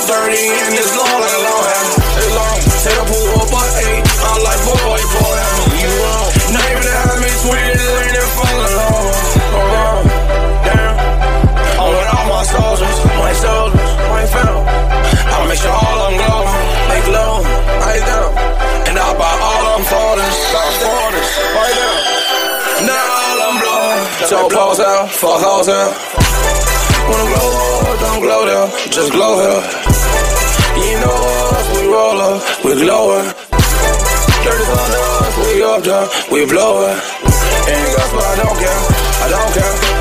30 and it's long like a long hair. It's long. Take a pool up by 8. I'm like, boy, you wrong. Not even to have me sweet, ain't it falling on. Damn. I'm with all my soldiers, my family. I make sure all of them glow, they glow, right down. And I buy all of them folders, right down. Now all of them blow, so close out, fuck hoes out. Wanna glow up, don't glow there, just glow here. You know us, we roll up, we glow it. Dirty on us, we up there, we blow it. Ain't got but I don't care,